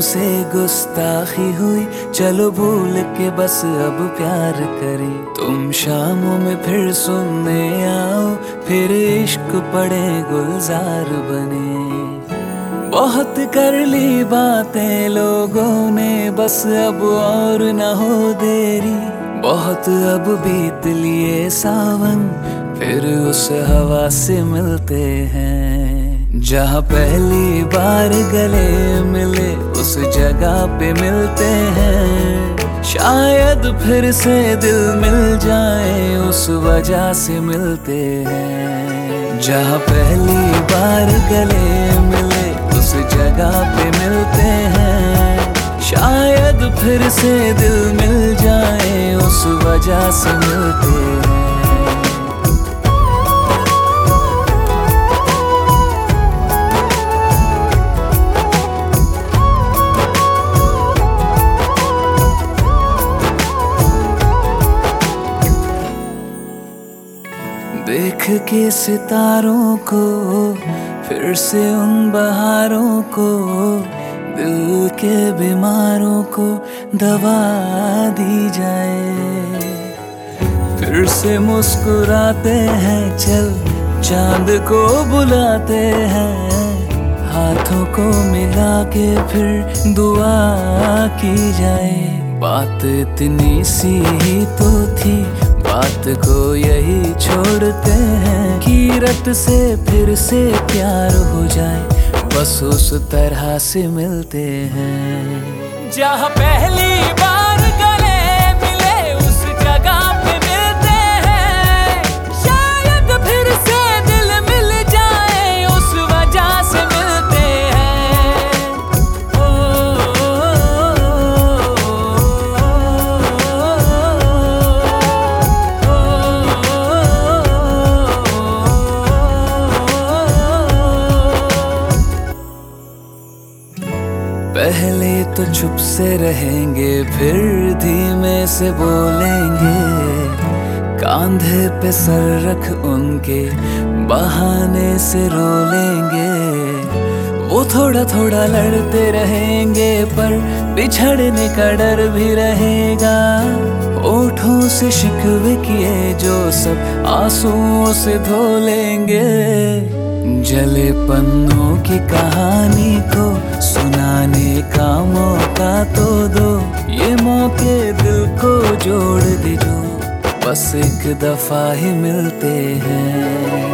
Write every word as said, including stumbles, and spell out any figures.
तुमसे गुस्ताखी हुई, चलो भूल के बस अब प्यार करें। तुम शामों में फिर सुनने आओ, फिर इश्क पड़े गुलजार बने। बहुत कर ली बातें लोगों ने, बस अब और न हो देरी। बहुत अब बीत लिए सावन, फिर उस हवा से मिलते हैं। जहाँ पहली बार गले मिले उस जगह पे मिलते हैं। शायद फिर से दिल मिल जाए, उस वजह से मिलते हैं। जहाँ पहली बार गले मिले उस जगह पे मिलते हैं। शायद फिर से दिल मिल जाए, उस वजह से मिलते हैं। देख के सितारों को, फिर से उन बहारों को, दिल के बीमारों को दवा दी जाए। फिर से मुस्कुराते हैं, चल चांद को बुलाते हैं। हाथों को मिला के फिर दुआ की जाए। बात इतनी सी ही तो थी, बात को यही छोड़ते हैं। कीरत से फिर से प्यार हो जाए, बस उस तरह से मिलते हैं। जहाँ पहली बार गले मिले उस जगह पे मिलते हैं। शायद फिर से दिल मिल जाए, उस वजह से मिलते हैं। ओ, ओ, पहले तो चुप से रहेंगे, फिर धीमे से बोलेंगे। कांधे पे सर रख उनके, बहाने से रो लेंगे। वो थोड़ा थोड़ा लड़ते रहेंगे, पर बिछड़ने का डर भी रहेगा। होठों से शिकवे किए जो सब आंसुओं से धो लेंगे। जले पन्नों की कहानी को सुनाने का मौका तो दो। ये मौके दिल को जोड़ दे जो, बस एक दफा ही मिलते हैं।